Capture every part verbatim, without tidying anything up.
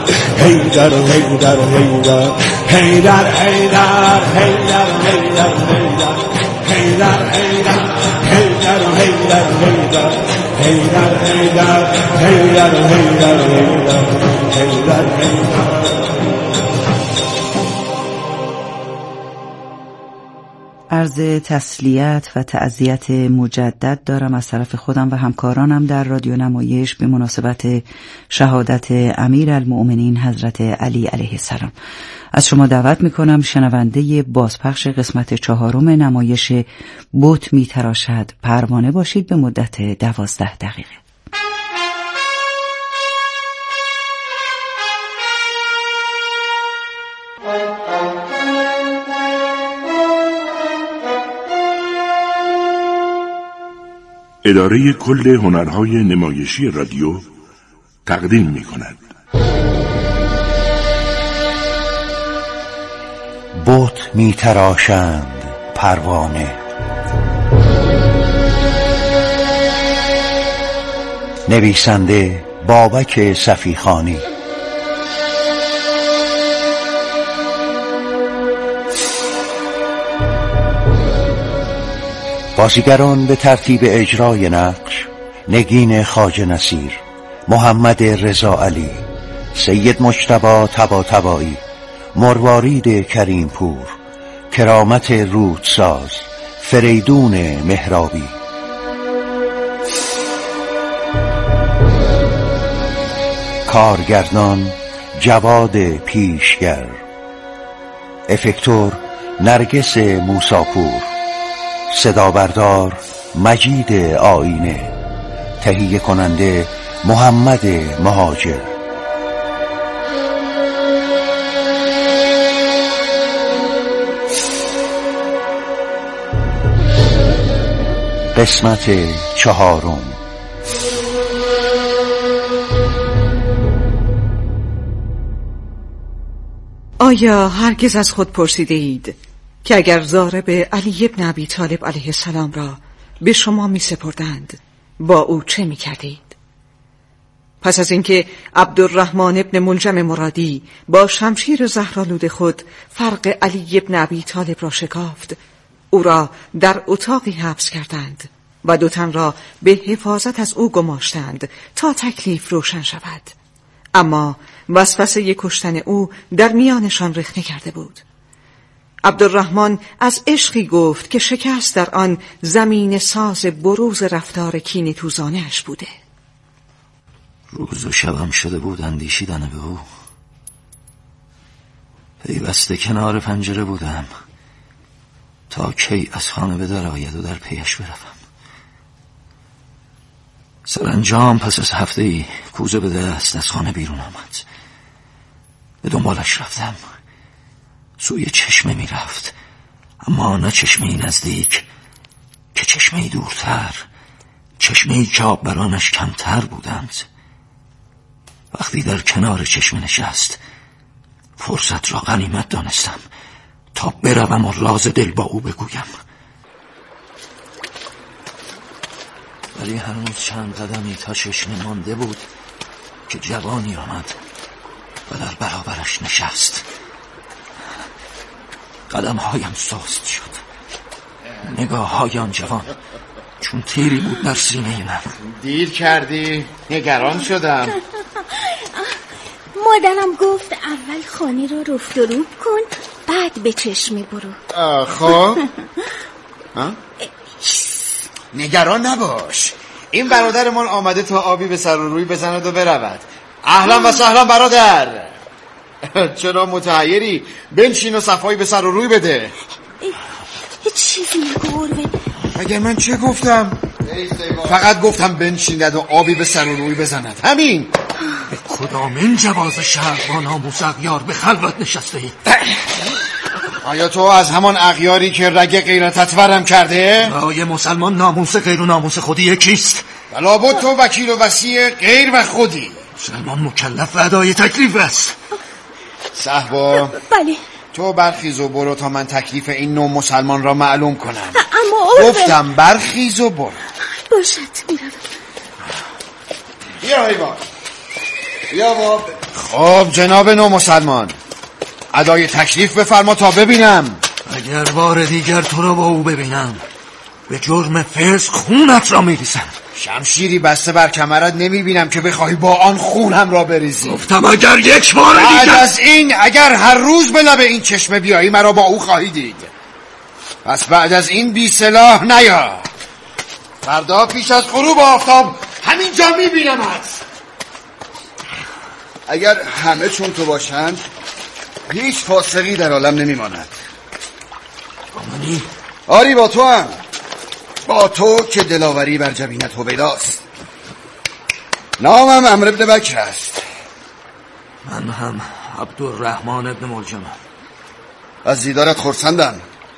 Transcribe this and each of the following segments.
حیدر حیدر حیدر حیدر حیدر حیدر حیدر حیدر حیدر حیدر حیدر حیدر حیدر حیدر حیدر حیدر حیدر حیدر حیدر. عرض تسلیت و تعزیت مجدد دارم از طرف خودم و همکارانم در رادیو نمایش به مناسبت شهادت امیرالمؤمنین حضرت علی علیه السلام. از شما دعوت میکنم شنونده بازپخش قسمت چهارم نمایش بت میتراشد پروانه باشید به مدت دوازده دقیقه. اداره کل هنرهای نمایشی رادیو تقدیم می کند بت می تراشند پروانه. نویسنده بابک صفیخانی. بازیگران به ترتیب اجرای نقش: نگین خواجه نصیر، محمد رضا علی، سید مجتبی طباطبایی، مروارید کریم پور، کرامت رودساز، فریدون مهرابی. کارگردان جواد پیشگر، افکتور نرگس موساپور، صدا بردار مجید آینه، تهیه کننده محمد مهاجر. قسمت چهارم. آیا هرگز از خود پرسیده اید که اگر ضارب علی ابن ابی طالب علیه السلام را به شما می سپردند با او چه می کردید؟ پس از اینکه عبدالرحمن ابن ملجم مرادی با شمشیر زهرآلود خود فرق علی ابن ابی طالب را شکافت، او را در اتاقی حبس کردند و دو تن را به حفاظت از او گماشتند تا تکلیف روشن شود. اما وسوسه کشتن او در میانشان رخنه کرده بود. عبدالرحمن از عشقی گفت که شکست در آن زمین ساز بروز رفتار کینه توزانه اش بوده. روز و شبم شده بود اندیشیدن به او. پیوسته کنار پنجره بودم تا کی از خانه به در آید و در پیش بروم. سرانجام پس از هفته ای کوزه به دست از خانه بیرون آمد. به دنبالش رفتم. سوی چشمه می رفت، اما نه چشمه نزدیک که چشمه دورتر، چشمه که آببرانش کمتر بودند. وقتی در کنار چشمه نشست فرصت را غنیمت دانستم تا بروم و راز دل با او بگویم. ولی هنوز چند قدمی تا چشمه مانده بود که جوانی آمد و در برابرش نشست. قدم هایم سست شد. نگاه های آن جوان چون تیری بود در سینه من. دیر کردی؟ نگران شدم. مادرم گفت اول خانه رو رفت و روب کن بعد به چشمه برو. خب نگران نباش، این برادرمان آمده تا آبی به سر و روی بزند و برود. اهلا و سهلا برادر. چرا متحیری؟ بنشین و صفایی به سر و روی بده. چیزی نگو. اگر من چه گفتم؟ فقط گفتم بنشیند و آبی به سر و روی بزند، همین. به کدام این جواز شهر با ناموس اغیار به خلوت نشسته ای؟ آیا تو از همان اغیاری که رگ غیرتت ورم کرده؟ برای مسلمان ناموس غیر و ناموس خودی یکیست؟ بلابد تو وکیل و وصی غیر و خودی. مسلمان مکلف و ادای تکلیف است. صحبا بله. تو برخیز و برو تا من تکلیف این نوع مسلمان را معلوم کنم. اما گفتم برخیز و برو. باشد میرم. بیا حیوان. بیا باب. خب جناب نو مسلمان، ادای تکلیف بفرما تا ببینم. اگر بار دیگر تو را با او ببینم به جرم فسق خونت را میریزم. شمشیری بسته بر کمرت نمیبینم که بخواهی با آن خونم را بریزی. گفتم اگر یک بار دیگر بعد از این اگر هر روز به لب این چشمه بیایی مرا با او خواهی دید. پس بعد از این بی سلاح نیا. فردا پیش از غروب آفتاب همینجا میبینمت. اگر همه چون تو باشند هیچ فاسقی در عالم نمیماند. آمانی؟ آری با تو هم، با تو که دلاوری بر جبینت هویداست. نامم عمرو بن بکر است. من هم عبدالرحمن ابن ملجمم. از دیدارت خرسندم.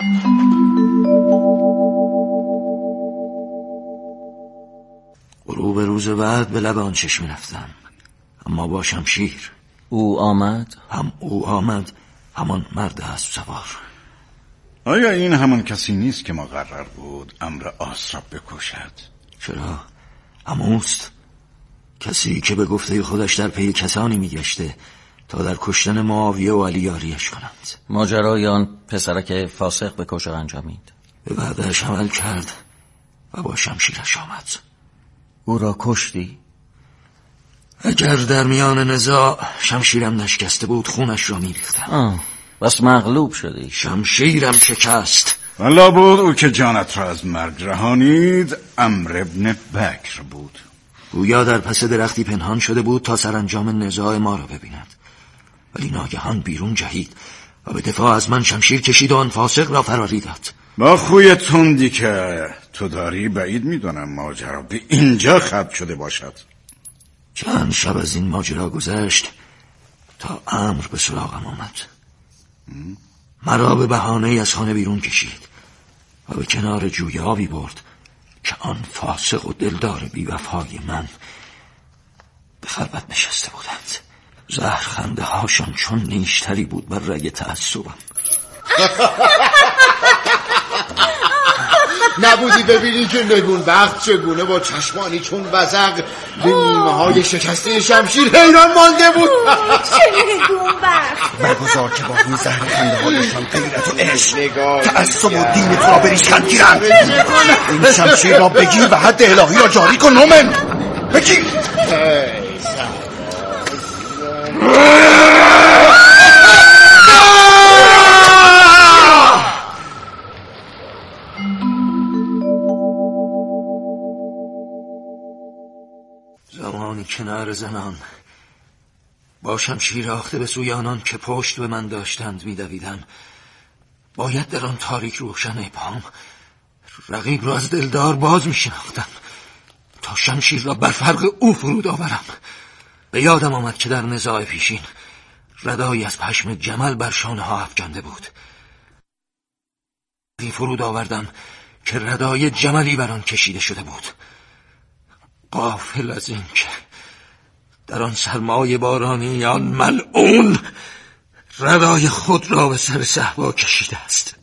غروب روز بعد به لب آن چشمه رفتم، اما با شمشیر. او آمد؟ هم او آمد، همان مرد اسب سوار. آیا این همان کسی نیست که مقرر بود امر آس را بکشد؟ چرا؟ هموست، کسی که به گفته خودش در پی کسانی میگشته تا در کشتن معاویه و علی یاریش کنند. ماجرای آن پسرک فاسق به کجا انجامید؟ به بعدش عمل کرد و با شمشیرش آمد. او را کشتی؟ اگر در میان نزاع شمشیرم نشکسته بود خونش را میریختم. آه، بس مغلوب شدی. شمشیرم شکست. والا بود او که جانت را از مرگ رهانید عمرو بن بکر بود. گویا در پس درختی پنهان شده بود تا سرانجام نزاع ما را ببیند، ولی ناگهان بیرون جهید و به دفاع از من شمشیر کشید و آن فاسق را فراری داد. با خوی تندی که تو داری بعید میدونم ماجرا به اینجا ختم شده باشد. چند شب از این ماجرا گذشت تا امر به سراغم آمد. مرا به بهانه از خانه بیرون کشید و به کنار جوی آبی برد که آن فاسق و دلدار بی‌وفای من به خلوت نشسته بودند. زهر خنده هاشان چون نیشتری بود بر رگ تعصبم. نبودی ببینی که نگون بخت چگونه با چشمانی چون وزق به نیمه های شکسته شمشیر حیران مانده بود. چه نگون بخت. برگزار که با این زهر خنده هایشان غیرت و عشق تعصب و دین تو را بریشکن گیرند. این شمشیر را بگیر و حد الهی را جاری کن. نومن بگیر. زمانی کنار زنان با شمشیر آخته به سوی آنان که پشت به من داشتند می‌دویدم، باید در آن تاریک روشن پام رقیب را از دلدار باز می‌شناختم تا شمشیر را بر فرق او فرود آورم. به یادم آمد که در نزاع پیشین ردایی از پشم جمل بر شانه ها افکنده بود. فرود آوردم که ردای جملی بر آن کشیده شده بود. غافل از این که در آن سرمای بارانی آن ملعون ردای خود را به سر صحبا کشیده است.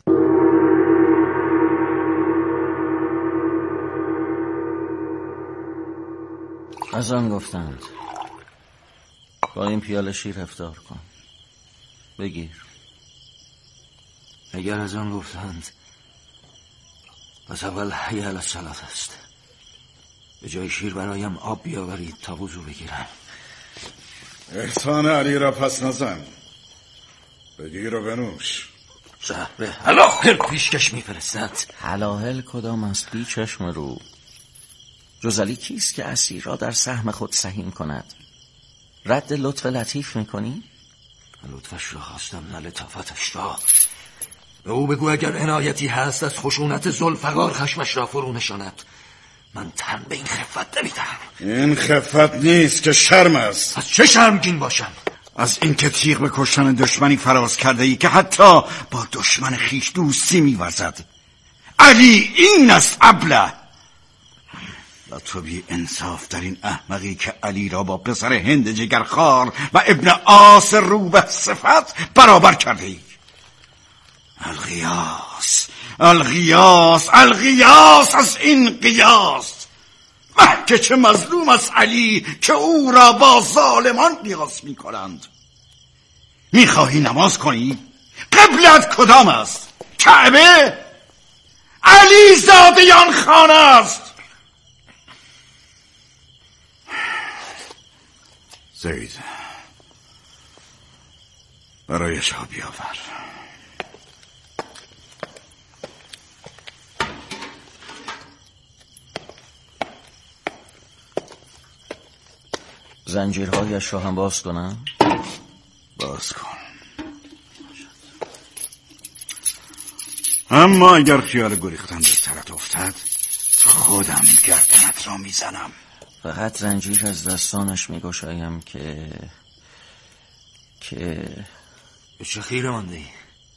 از آن گفتند با این پیاله شیر افطار کن. بگیر. اگر از آن گفتند پس اول حی علی الصلاة است. به جای شیر برایم آب بیاورید تا وضو بگیرم. احسان علی را پس نزن، بگیر و بنوش. زهر هلاهل پیشکش میفرستد. هلاهل کدام است بی چشم رو؟ جز علی کیست که اسیر را در سهم خود سهیم کند؟ رد لطف لطیف میکنی؟ لطفش را خواستم نه لطافتش را. به او بگو اگر عنایتی هست از خشونت ذوالفقار خشمش را فرو نشاند. من تن به این خفت نمیدهم. این خفت نیست که شرم است. از چه شرمگین باشم؟ از اینکه تیغ به کشتن دشمنی فراز کرده ای که حتی با دشمن خیش دوستی می‌ورزد. علی این است ابله. و تو بی انصاف در این احمقی که علی را با پسر هند جگرخوار و ابن آس روبه صفت برابر کرده ای. الغیاس الغیاس الغیاس از این قیاس. مکه چه مظلوم است علی که او را با ظالمان قیاس می کنند. می خواهی نماز کنی؟ قبلت کدام است؟ کعبه؟ علی زادیان خانه است. زید برایش آب بیاور. زنجیرهایش را هم باز کنم؟ باز کن. اما اگر خیال گریختن به سرت افتد خودم گردنت را میزنم. فقط زنجیر از دستانش میگشایم که که به چه خیره مانده ای؟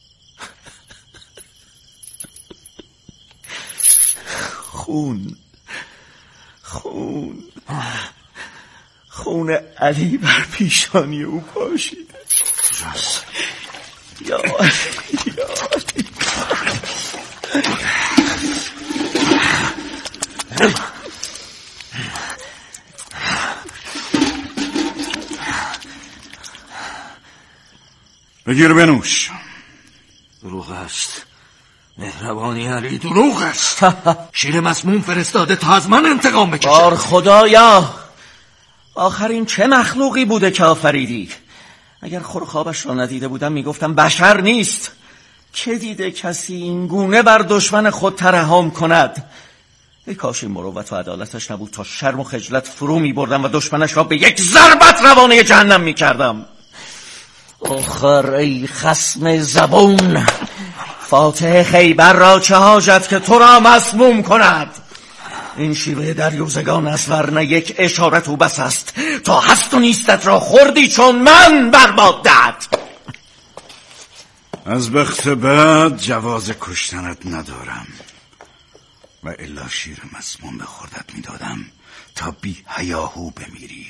خون خون خون علی بر پیشانی او پاشیده. یا یا بگیر بنوش. دروغ است مهربانی علی، دروغ است. شیر مسموم فرستاده تا از من انتقام بکشه. بار خدایا، آخرین چه مخلوقی بوده که آفریدی؟ اگر خورخوابش را ندیده بودم میگفتم بشر نیست. چه دیده کسی این گونه بر دشمن خود ترحم کند؟ ای کاش این مروت و عدالتش نبود تا شرم و خجلت فرو می بردم و دشمنش را به یک ضربت روانه جهنم می کردم. آخر ای خصم زبون، فاتح خیبر را چه حاجت که تو را مسموم کند؟ این شیوه دریوزگان است، ورنه یک اشارت او بس است تا هست و نیستت را خوردی چون من برباد دهد. از بخت بعد جواز کشتنت ندارم و الا شیر مسموم به خوردت میدادم تا بی حیاهو بمیری.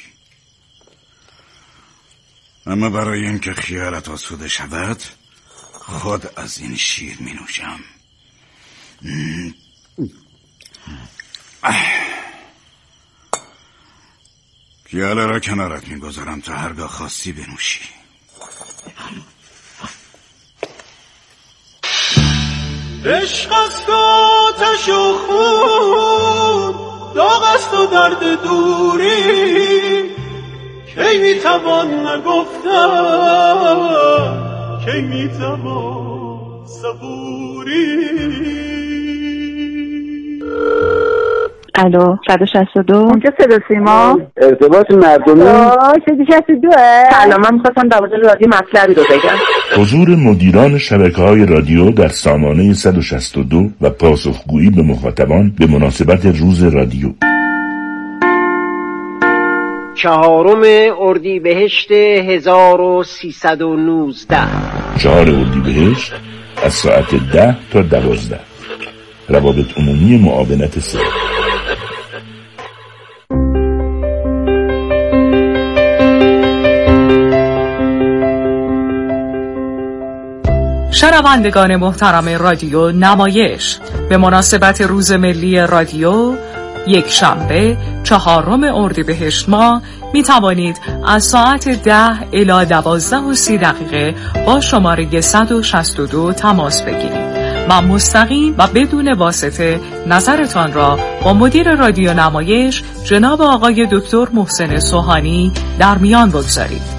اما برای اینکه خیالت آسوده شود خود از این شیر می نوشم. پیاله را کنارت می گذارم تا هرگاه خواستی بنوشی. عشق است و آتش و خون، داغ است و درد دوری، کی میتوان نگفتن، کی میتوان صبوری. الو صد و شصت و دو اونجا صدا سیما ارتباط مردمی صد و شصت و دو سلام، من می‌خواستم در مورد رادیو مطلبی رو بگم. حضور مدیران شبکه‌های رادیو در سامانه صد و شصت و دو و پاسخگویی به مخاطبان به مناسبت روز رادیو. چهارم اردیبهشت هزار و سیصد و نوزده چهار اردیبهشت از ساعت ده تا دوازده. روابط عمومی معاونت سه. شنوندگان محترم رادیو نمایش، به مناسبت روز ملی رادیو یک شنبه چهارم اردیبهشت ماه می توانید از ساعت ده الی دوازده و سی دقیقه با شماره صد و شصت و دو تماس بگیرید و مستقیم و بدون واسطه نظرتان را با مدیر رادیو نمایش جناب آقای دکتر محسن سوهانی در میان بگذارید.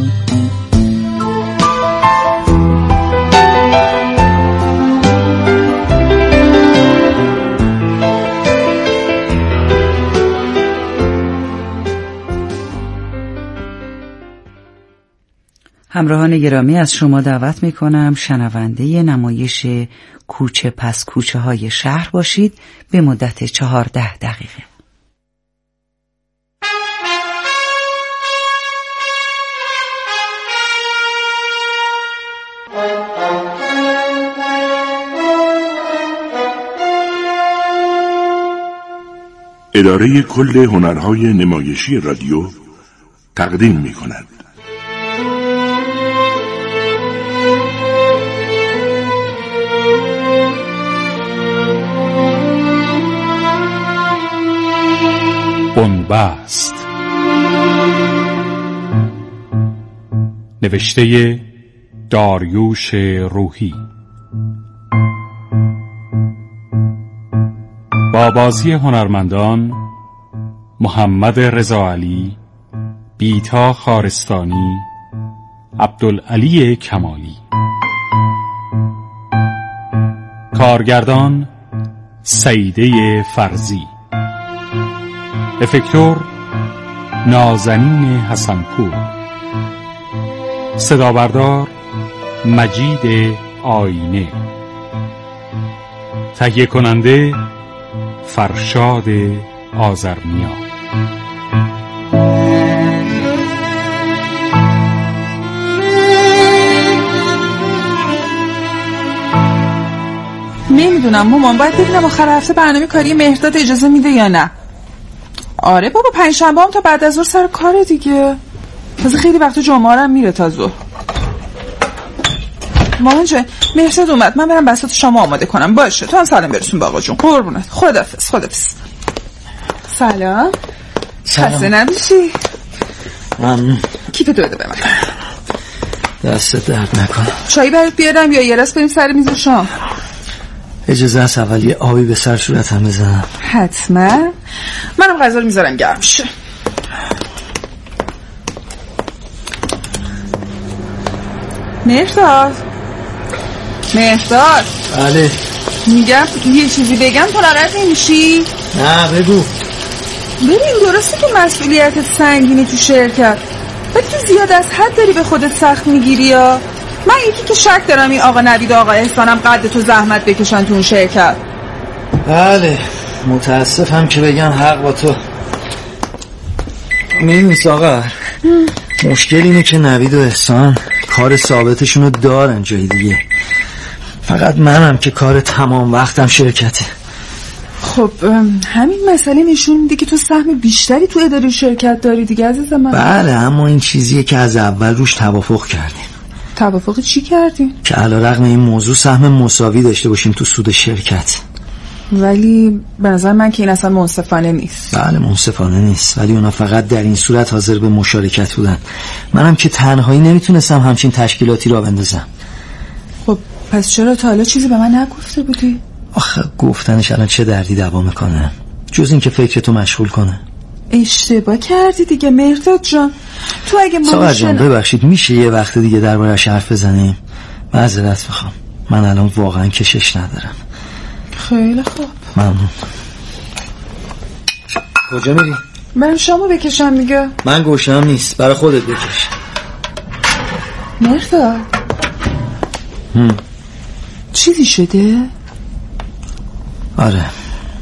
همراهان گرامی، از شما دعوت می کنم شنونده نمایش کوچه پس کوچه های شهر باشید به مدت چهارده دقیقه. اداره کل هنرهای نمایشی رادیو تقدیم می کند. بست. نوشته داریوش روحی. با بازی هنرمندان محمد رضا علی، بیتا خارستانی، عبدالعلی کمالی. کارگردان سعیده فرزی. افکتور نازنین حسنپور. صدابردار مجید آینه. تهیه کننده فرشاد آذرنیا. نمیدونم مامان، باید ببینم آخر هفته برنامه کاری مهرداد اجازه میده یا نه. آره بابا، پنجشنبه هم تا بعد از ظهر سر کار دیگه. تازه خیلی وقت جمعه هم میره تا ظهر. مامان جان، مهرداد اومد، من برم بساط شما آماده کنم. باشه، تو هم سلام برسون با آقا جون. قربونت. خداحافظ. خداحافظ. سلام. خسته نباشی. ممنون. کیف تو بده به من. دست درد نکنه. چایی برات بیارم یا یه راست بریم سر میز شام؟ اجازه هست اول یه آبی به سر صورتم بزنم؟ حتما. منم غذا رو میذارم گرم شه. مهرداد مهرداد بله. میگم یه چیزی بگم تو ناراحت نمیشی؟ نه بگو. ببین درسته که مسئولیتت سنگینه تو شرکت، ولی تو زیاد از حد داری به خودت سخت میگیری. یا من یکی که شک دارم این آقا نوید و آقا احسانم قد تو زحمت بکشن تو اون شرکت. بله متاسفم که بگم حق با تو. میدونی ساغر، مشکل اینه که نوید و احسان کار ثابتشون رو دارن جای دیگه، فقط منم که کار تمام وقتم شرکته. خب همین مسئله نشون میده که تو سهم بیشتری تو اداره شرکت داری دیگه عزیز من. بله، اما این چیزیه که از اول روش توافق کردیم. توافق چی کردیم؟ که علیرغم این موضوع سهم مساوی داشته باشیم تو سود شرکت. ولی به نظر من که این اصلا منصفانه نیست. بله منصفانه نیست، ولی اونا فقط در این صورت حاضر به مشارکت بودن. منم که تنهایی نمیتونستم همچین تشکیلاتی را بندازم. خب پس چرا تا حالا چیزی به من نگفته بودی؟ آخه گفتنش الان چه دردی دوا میکنه جز این که فکرتو مشغول کنه. اشتباه کردی دیگه مهرداد جان. تو اگه ساغر جان ببخشید، میشه یه وقت دیگه دربارش حرف بزنیم؟ معذرت میخوام، من الان واقعا کشش ندارم. خیلی خوب. ممنون. کجا میری؟ من شامو بکشم میگه. من گوشم نیست، برای خودت بکش. مهرداد چیزی شده؟ آره،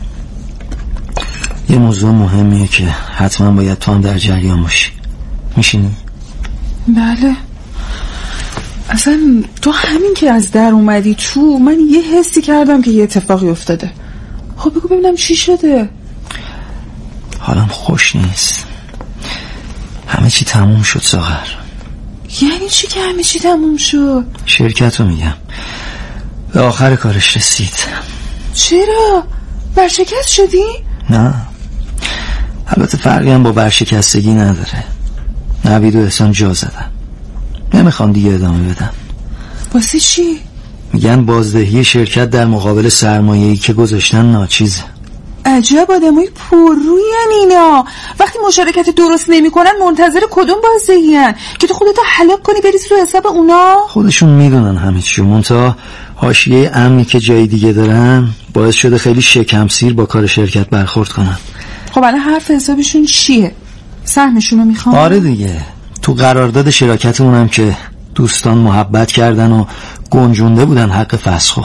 یه موضوع مهمیه که حتما باید تو هم در جریان باشی. میشینی؟ بله. اصلا تو همین که از در اومدی تو، من یه حسی کردم که یه اتفاقی افتاده. خب بگو ببینم چی شده. حالم خوش نیست. همه چی تموم شد ساغر. یعنی چی که همه چی تموم شد؟ شرکت رو میگم، به آخر کارش رسید. چرا؟ ورشکست شدی؟ نه، البته فرقی هم با ورشکستگی نداره. نوید و احسان جا زدن، نمیخوام دیگه ادامه بدم. واسه چی؟ میگن بازدهی شرکت در مقابل سرمایه‌ای که گذاشتن ناچیزه. عجب آدمای پرروین اینا. وقتی مشارکت درست نمیکنن منتظر کدوم بازدهی ان که تو خودتو هلاک کنی بریزی رو حساب اونا؟ خودشون میدونن همه چی، منتها حاشیه امنی که جای دیگه دارن باعث شده خیلی شکم سیر با کار شرکت برخورد کنن. خب الان حرف حسابشون چیه؟ سهمشون رو میخوام؟ آره دیگه، تو قرارداد شراکتمون هم که دوستان محبت کردن و گنجونده بودن حق فسخو.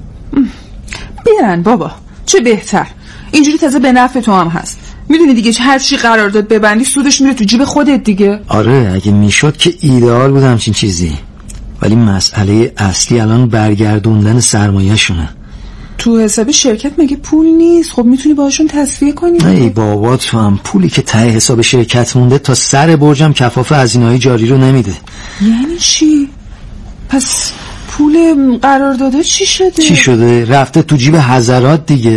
برن بابا، چه بهتر. اینجوری تازه به نفع تو هم هست. میدونی دیگه هر چی قرارداد ببندی سودش میره تو جیب خودت دیگه. آره اگه میشد که ایدئال بود همچین چیزی، ولی مسئله اصلی الان برگردوندن سرمایه شونه. تو حساب شرکت مگه پول نیست؟ خب میتونی باشون تصفیه کنی. نه ای بابا، تو هم پولی که ته حساب شرکت مونده تا سر برجم کفاف هزینه‌های جاری رو نمیده. یعنی چی؟ پس پول قراردادا چی شده؟ چی شده؟ رفته تو جیب حضرات دیگه.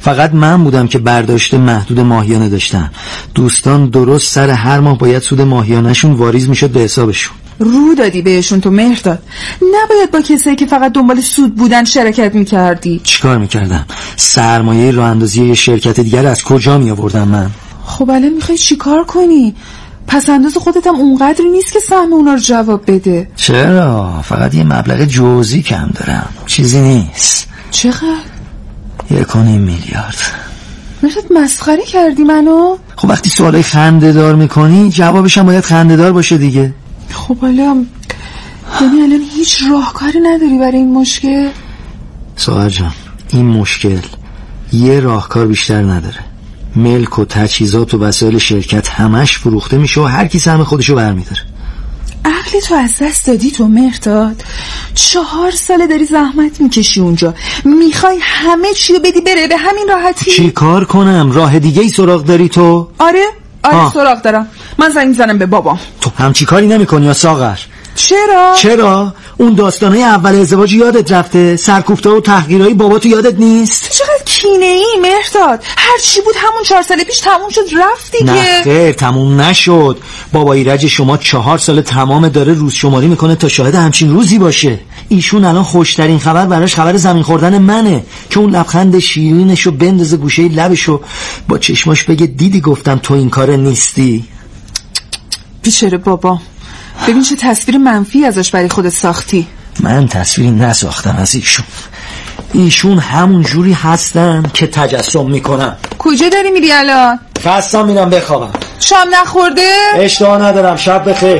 فقط من بودم که برداشت محدود ماهیانه داشتم. دوستان درست سر هر ماه باید سود ماهیانه‌شون واریز میشد به حسابشون. رو دادی بهشون تو مهرداد، نباید با کسایی که فقط دنبال سود بودن شرکت میکردی. چیکار میکردم؟ سرمایه راه اندازی یه شرکت دیگر از کجا می آوردم من؟ خب الان میخوای چیکار کنی؟ پس انداز خودت هم اونقدری نیست که سهم اونا رو جواب بده. چرا؟ فقط یه مبلغ جزئی کم دارم، چیزی نیست. چقدر؟ یک و نیم میلیارد. مهرداد مسخره کردی منو؟ خب وقتی سوالای خنده دار میکنی جوابش هم باید خنده دار باشه دیگه. خب حالا یعنی الان هیچ راهکاری نداری برای این مشکل؟ ساغر جان، این مشکل یه راهکار بیشتر نداره. ملک و تجهیزات و وسایل شرکت همش فروخته میشه و هر کی سهم خودشو برمیداره. عقل تو از دست دادی تو مهرداد. چهار ساله داری زحمت میکشی اونجا، میخوای همه چی رو بدی بره به همین راحتی؟ چی کار کنم؟ راه دیگه ای سراغ داری تو؟ آره آره آه. سراغ دارم. من زنگ میزنم به بابام. تو همچی کاری نمی کنی یا ساغر؟ چرا؟ چرا؟ اون داستانه اول ازدواج یادت رفته؟ سرکوفته و تحقیرهای بابا تو یادت نیست؟ چقدر کینه ای مهرداد؟ هر چی بود همون چهار سال پیش تموم شد رفت دیگه. نه خیر تموم نشد. بابا ایرج شما چهار سال تمام داره روز شماری میکنه تا شاهد همچین روزی باشه. ایشون الان خوشترین خبر براش خبر زمین خوردن منه که اون لبخند شیرینشو بندازه گوشه لبشو با چشماش بگه دیدی گفتم تو این کار نیستی. بیچاره بابا، ببین چه تصویر منفی ازش برای خودت ساختی. من تصویری نساختم از ایشون. ایشون همون جوری هستن که تجسم میکنم. کجا داری میری الان؟ خستم میرم بخوابم. شام نخورده؟ اشتها ندارم. شب بخیر.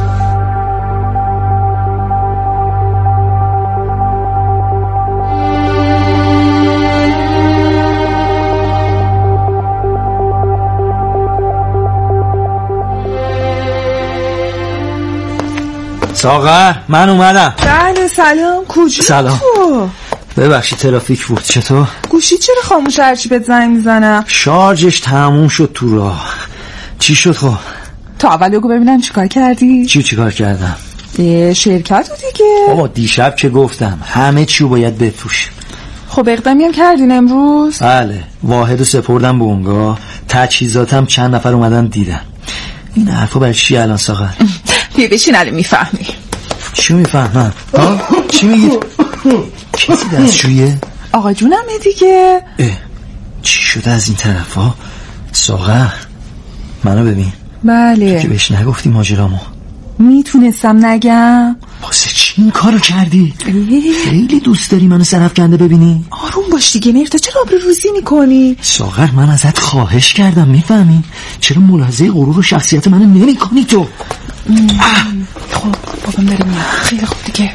ساغر من اومدم. بله سلام. کجا سلام تو؟ ببخشید ترافیک بود. چطور؟ گوشی چرا خاموش؟ هرچی بهت زنگ میزنم شارژش تموم شد تو راه. چی شد خب؟ تا اول بگو ببینم چیکار کردی؟ چی چیکار کردم؟ شرکت رو دیگه. بابا دیشب که گفتم همه چیو باید بفروشیم. خب اقدامی هم کردین امروز؟ بله واحد سپردم به اونگاه. تجهیزاتم چند نفر اومدن دیدن. این حرفا برای چی الان ساغر؟ بیا بشین الان میفهمی. چی میفهمم؟ ها؟ چی میگی؟ کسی دستشویه؟ آقا جونمه دیگه. اه چی شده از این طرفا؟ ساغر منو ببین. بله تو که بهش نگفتی ماجرامو. میتونستم نگم. واسه چی این کارو کردی؟ خیلی دوست داری منو سرفکنده ببینی؟ آروم باش دیگه مهرداد، چرا آبرو روزی میکنی؟ ساغر من ازت خواهش کردم میفهمی؟ چرا ملاحظه غرور و شخصیت منو نمی کنی تو؟ خب بابام داره میاد. خیلی خوب دیگه.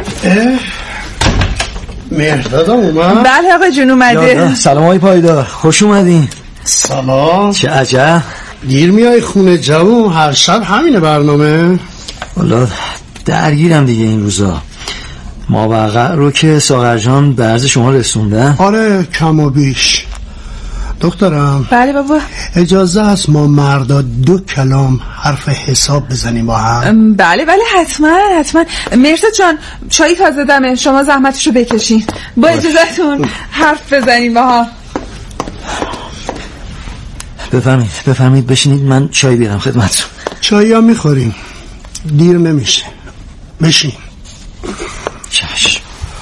مهرداد اومد؟ بله آقا جون اومده. سلام آقای پایدار، خوش اومدین. سلام. چه عجب دیر میای خونه جوون؟ هر شب همینه برنامه؟ والا درگیرم دیگه این روزا. ماوقع رو که ساغر جان به عرض شما رسوندن. آره کم و بیش. دکترم. بله بابا. اجازه است ما مردا دو کلام حرف حساب بزنیم با هم؟ بله بله حتما حتما. مهرداد جان چای تازه دمه، شما زحمتشو بکشین. با اجازهتون حرف بزنیم با هم. بفرمید بفرمید بشینید من چای بیارم خدمتتون. چایی هم میخوریم دیر نمیشه. بشین. چشم.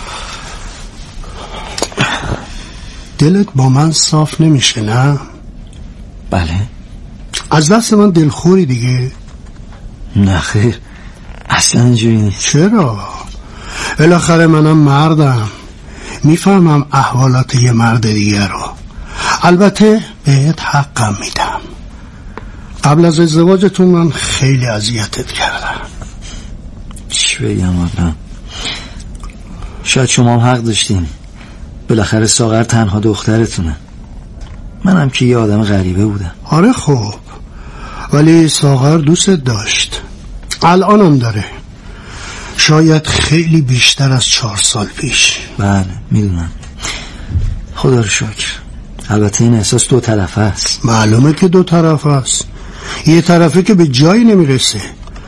دلت با من صاف نمیشه نه؟ بله. از دست من دلخوری دیگه؟ نه خیر اصلا اینجوری نیست. چرا؟ بالاخره منم مردم، میفهمم احوالات یه مرد دیگه رو. البته بهت حقم میدم، قبل از ازدواجتون من خیلی اذیتت کردم. چی بگم والا؟ شاید شما هم حق داشتین، بالاخره ساغر تنها دخترتونه. منم که یه آدم غریبه بودم. آره خب، ولی ساغر دوستت داشت، الانم داره، شاید خیلی بیشتر از چهار سال پیش. بله میدونم، خدا رو شکر. البته این احساس دو طرفه است. معلومه که دو طرفه است، یه طرفه که به جایی نمیرسه.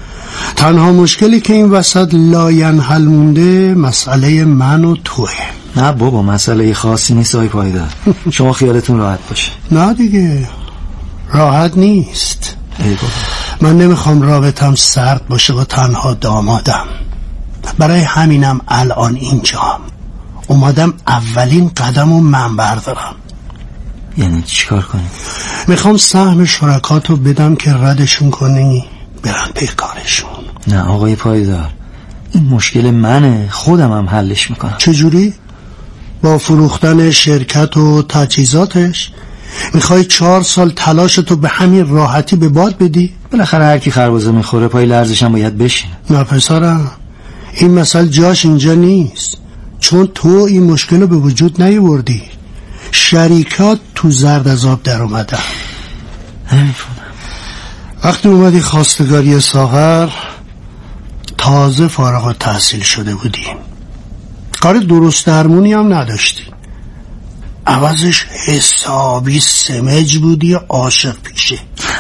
تنها مشکلی که این وسط لاینحل مونده مسئله من و توه. نه بابا مسئله خاصی نیست آقای پایدار. شما خیالتون راحت باشه. نه دیگه راحت نیست. من نمیخوام رابطم سرد باشه با تنها دامادم. برای همینم الان اینجام اومدم اولین قدم رو من بردارم. یعنی چیکار کنی؟ میخوام سهم شرکاتو بدم که ردشون کنی برن پی کارشون. نه آقای پایدار، این مشکل منه، خودم هم حلش میکنم. چجوری؟ با فروختن شرکت و تجهیزاتش میخوای چهار سال تلاشتو به همین راحتی به باد بدی؟ بالاخره هر کی خربزه میخوره پای لرزش هم باید بشینه. نه پسرم، این مسئله جاش اینجا نیست، چون تو این مشکل رو به وجود نیاوردی. شریکات تو زرد از آب در اومدن. نمیفهمم. وقتی اومدی خواستگاری ساغر تازه فارغ التحصیل شده بودی، کار درست درمونی هم نداشتی، عوضش حسابی سمج بودی عاشق پیشه.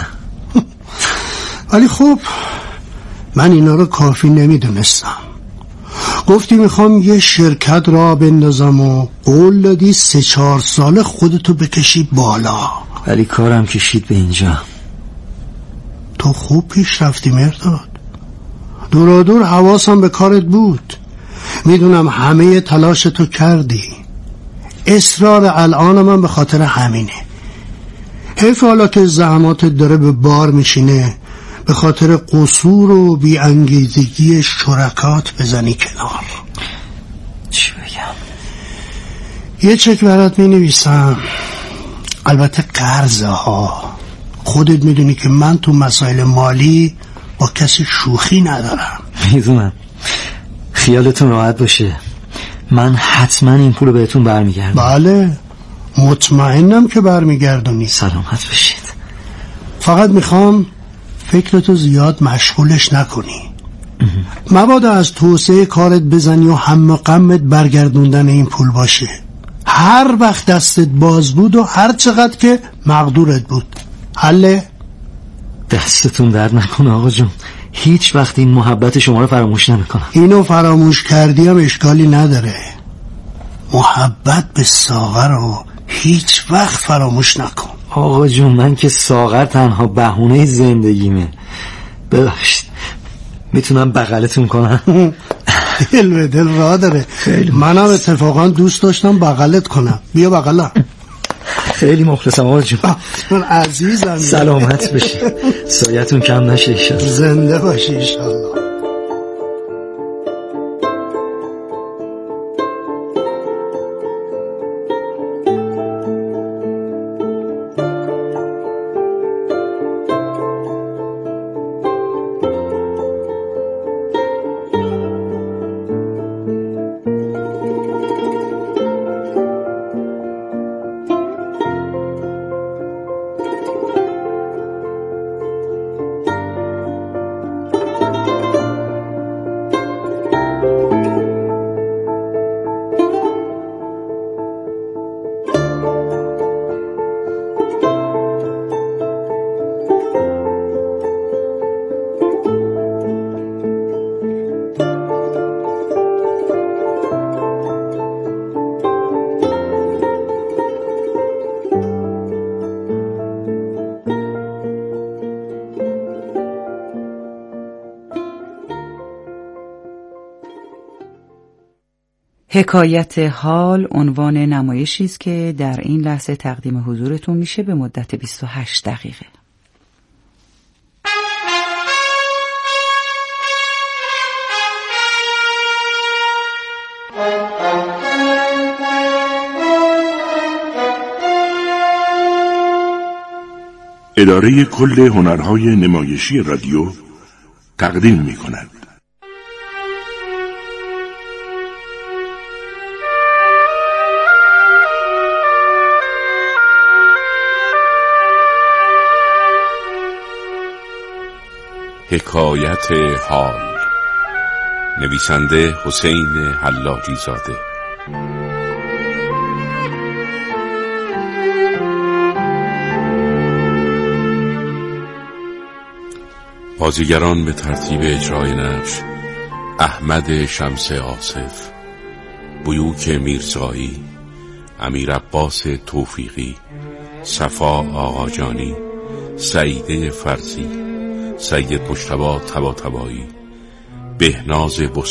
ولی خب من اینا رو کافی نمیدونستم. گفتی میخوام یه شرکت را بندازم و قول دادی سه چهار سال خودتو بکشی بالا. ولی کارم کشید به اینجا. تو خوب پیش رفتی مرداد، دورا دور حواسم به کارت بود. میدونم همه تلاشتو کردی. اصرار الان من به خاطر همینه. حیف حالا که زحماتت داره به بار میشینه به خاطر قصور و بی‌انگیزگی شرکات بزنی کنار. چی بگم؟ یه چک برات می نویسم، البته قرضه ها. خودت میدونی که من تو مسائل مالی با کسی شوخی ندارم. میدونم، خیالتون راحت باشه، من حتما این پول رو بهتون برمیگردم. بله مطمئنم که برمیگردونی. سلامت بشید. فقط میخوام فکرتو زیاد مشغولش نکنی. مبادا از توسعه کارت بزنی و هم غمت برگردوندن این پول باشه. هر وقت دستت باز بود و هر چقدر که مقدورت بود. حله؟ دستتون درد نکنه آقا جون، هیچ وقت این محبت شما رو فراموش نمیکنم. اینو فراموش کردی هم اشکالی نداره. محبت به ساغر رو هیچ وقت فراموش نکن. آقا جون من که ساغر تنها بهونه زندگیمه. ببخشید میتونم بغلتون کنم؟ دل به دل راه داره. منم اتفاقا دوست داشتم بغلت کنم. بیا بغلم. خیلی مخلصم آقا جون. من عزیزم. سلامت بشی، سایتون کم نشه ایشالله. زنده باشی ایشالله. حکایت حال عنوان نمایشی است که در این لحظه تقدیم حضورتون میشه به مدت بیست و هشت دقیقه. اداره کل هنرهای نمایشی رادیو تقدیم می‌کند. حکایت حال، نویسنده حسین حلاجی زاده. بازیگران به ترتیب اجرای نقش: احمد شمس آصف، بیوک میرزایی، امیر عباس توفیقی، صفا آقاجانی، سعیده فرزی، سید مجتبی طباطبایی، بهناز